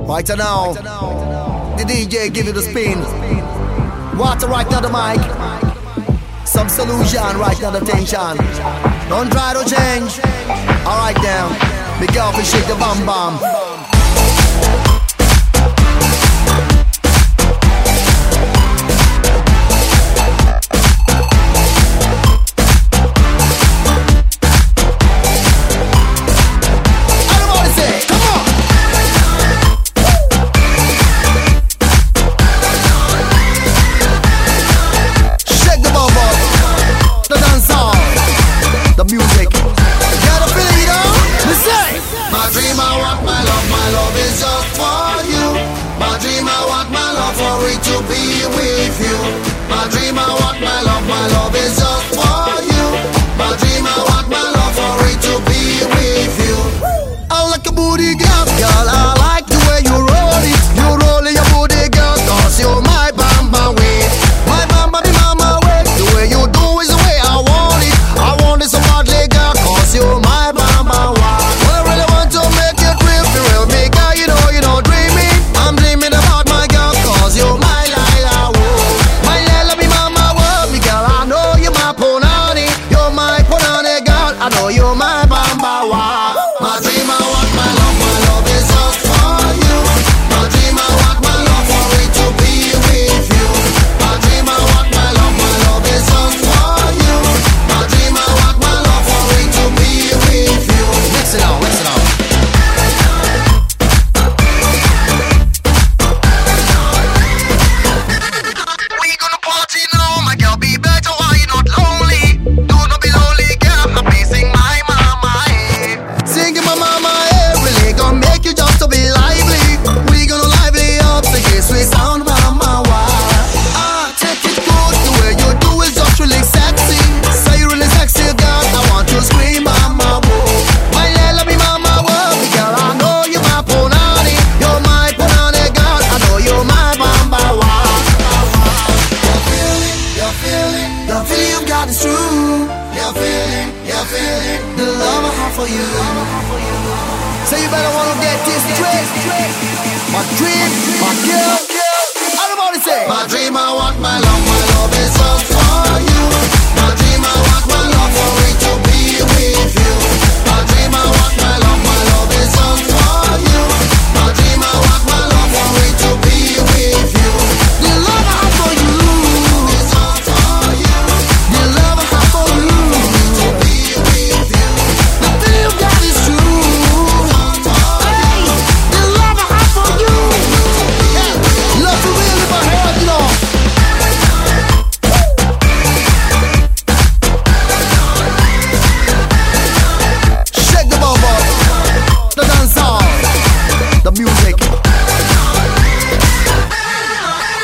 Right now, the DJ give you the spin. Water right now the mic. Some solution right now the tension. Don't try to change. Alright now, be careful, shake the bam bam. To be with you, my dream, I want my love is just for you. My dream, I want my love for it to be with you. I like a booty girl, I like the way you roll it. You rolling your booty girl, cause you're my bamba way. My bamba be mama way. The way you do is the way I want it. I want it so badly girl, cause you're my bamba way. Well, I really want to make you dream, the real me girl, you know dreaming. I'm dreaming about my girl, cause you're my I know you're my bamba wa. My dream, I want my love is just for you. My dream, I want my love for it to be with you. My dream, I want my love is just for you. My dream, I want my love for it to be with you. Mix it out, mix it out. We gonna party now, my girl, be better while you're not lonely. Do not be lonely, girl, I'm missing my mama, singing my mama, really gonna make you just to be lively. We gonna lively up the sweet sound, mama, why? Take it good, the way you do is just really sexy. Say you really sexy, girl, I want to scream, mama, whoa. My love me, mama, whoa, girl, I know you're my punani. You're my punani, girl, I know you're my bamba, why? You're feeling, the feeling you've got is true. You're feeling the love I have for you. So you better wanna get this straight. My dream, my girl, everybody say my dream.